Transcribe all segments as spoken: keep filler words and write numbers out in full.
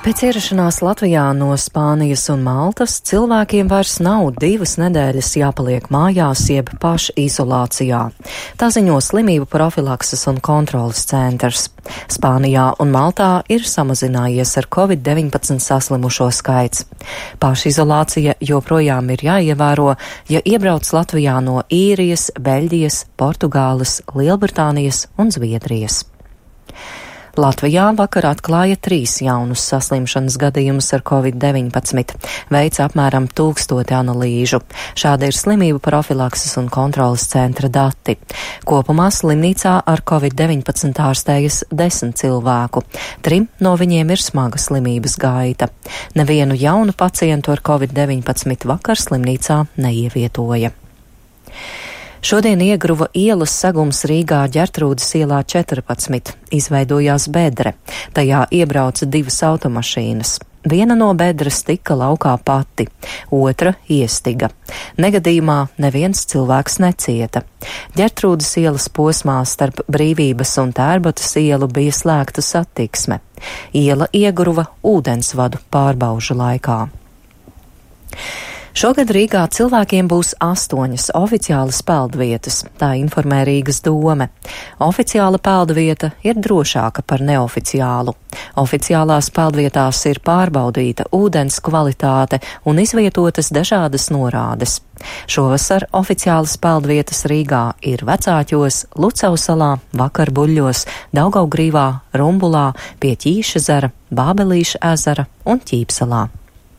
Pēc ierašanās Latvijā no Spānijas un Maltas cilvēkiem vairs nav divas nedēļas jāpaliek mājās jeb pašizolācijā. Tā ziņo slimību profilakses un kontrolas centrs. Spānijā un Maltā ir samazinājies ar covid deviņpadsmit saslimušo skaits. Pašizolācija joprojām ir jāievēro, ja iebrauc Latvijā no Īrijas, Beļģijas, Portugāles, Lielbritānijas un Zviedrijas. Latvijā vakar atklāja trīs jaunus saslimšanas gadījumus ar covid deviņpadsmit, veica apmēram tūkstoti analīžu. Šāda ir slimību profilakses un kontrolas centra dati. Kopumā slimnīcā ar covid deviņpadsmit ārstējas desmit cilvēku. Trim no viņiem ir smaga slimības gaita. Nevienu jaunu pacientu ar covid deviņpadsmit vakar slimnīcā neievietoja. Šodien iegruva ielas segums Rīgā Ģertrūdes ielā četrpadsmit. Izveidojās bedre. Tajā iebrauca divas automašīnas. Viena no bedres tika laukā pati, otra iestiga. Negadījumā neviens cilvēks necieta. Ģertrūdes ielas posmā starp Brīvības un Tērbatas ielu bija slēgta satiksme. Iela iegruva ūdensvadu pārbaužu laikā. Šogad Rīgā cilvēkiem būs astoņas oficiālas peldvietas, tā informē Rīgas dome. Oficiāla peldvieta ir drošāka par neoficiālu. Oficiālās peldvietās ir pārbaudīta ūdens kvalitāte un izvietotas dažādas norādes. Šovasar oficiālas peldvietas Rīgā ir Vecāķos, Lucavsalā, Vakarbuļļos, Daugavgrīvā, Rumbulā, pie Ķīšezera, Bābelīša ezera un Ķīpsalā.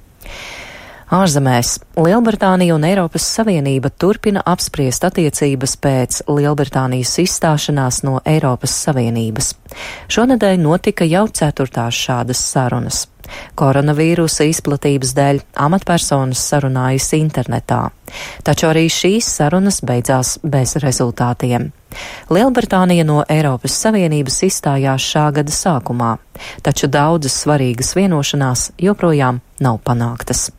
Ārzemēs Lielbritānija un Eiropas Savienība turpina apspriest attiecības pēc Lielbritānijas izstāšanās no Eiropas Savienības. Šonedēļ notika jau ceturtās šādas sarunas. Koronavīrusa izplatības dēļ amatpersonas sarunājas internetā. Taču arī šīs sarunas beidzās bez rezultātiem. Lielbritānija no Eiropas Savienības izstājās šā gada sākumā, taču daudzas svarīgas vienošanās joprojām nav panāktas.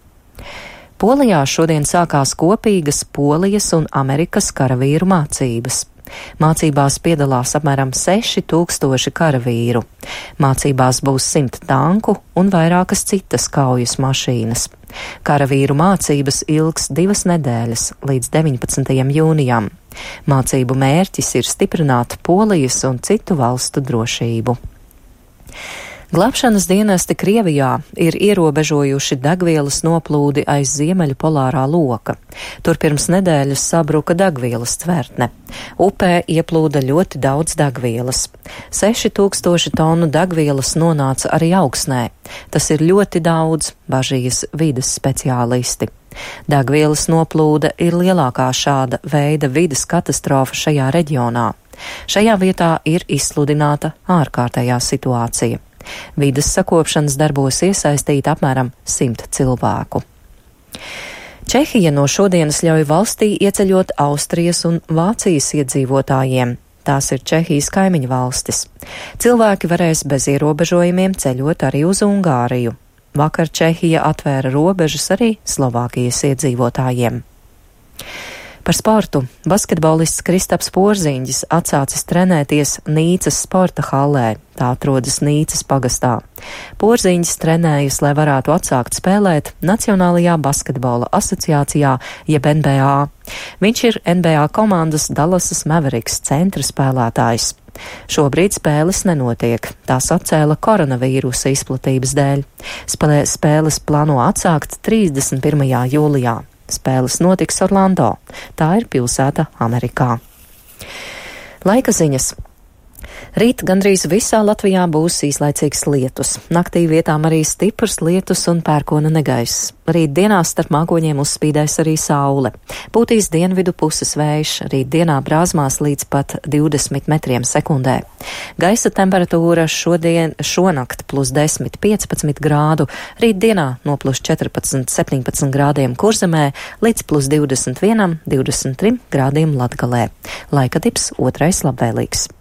Polijā šodien sākās kopīgas Polijas un Amerikas karavīru mācības. Mācībās piedalās apmēram seši tūkstoši karavīru. Mācībās būs simt tanku un vairākas citas kaujas mašīnas. Karavīru mācības ilgs divas nedēļas līdz deviņpadsmitajam jūnijam. Mācību mērķis ir stiprināt Polijas un citu valstu drošību. Glābšanas dienesti Krievijā ir ierobežojuši degvielas noplūdi aiz ziemeļu polārā loka. Tur pirms nedēļas sabruka degvielas tvertne. Upē ieplūda ļoti daudz degvielas. Seši tūkstoši tonu degvielas nonāca arī Augsnē. Tas ir ļoti daudz, bažījas vides speciālisti. Degvielas noplūde ir lielākā šāda veida vides katastrofa šajā reģionā. Šajā vietā ir izsludināta ārkārtējā situācija. Vides sakopšanas darbos iesaistīta apmēram simt cilvēku. Čehija no šodienas ļauj valstī ieceļot Austrijas un Vācijas iedzīvotājiem. Tās ir Čehijas kaimiņu valstis. Cilvēki varēs bez ierobežojumiem ceļot arī uz Ungāriju. Vakar Čehija atvēra robežas arī Slovākijas iedzīvotājiem. Par sportu. Basketbolists Kristaps Porziņģis atsācis trenēties Nīcas sporta hallē. Tā atrodas Nīcas pagastā. Porziņģis trenējas, lai varētu atsākt spēlēt Nacionālajā basketbola asociācijā, jeb N B A. Viņš ir N B A komandas Dallasas Mavericks centra spēlētājs. Šobrīd spēles nenotiek. Tās atcēla koronavīrusa izplatības dēļ. Spēlē, spēles plāno atsākt trīsdesmit pirmajā jūlijā. Spēles notiks Orlando. Tā ir pilsēta Amerikā. Laika ziņas. Rīt gandrīz visā Latvijā būs īslaicīgs lietus. Naktī vietām arī stiprs lietus un pērkona negaiss. Rīt dienā starp mākoņiem uzspīdēs arī saule. Pūtīs dienvidu puses vējš, rīt dienā brāzmās līdz pat divdesmit metriem sekundē. Gaisa temperatūra šodien šonakt plus desmit piecpadsmit grādu, rīt dienā no plus četrpadsmit septiņpadsmit grādiem Kurzemē līdz plus divdesmit viens divdesmit trīs grādiem Latgalē. Laika tips otrais labvēlīgs.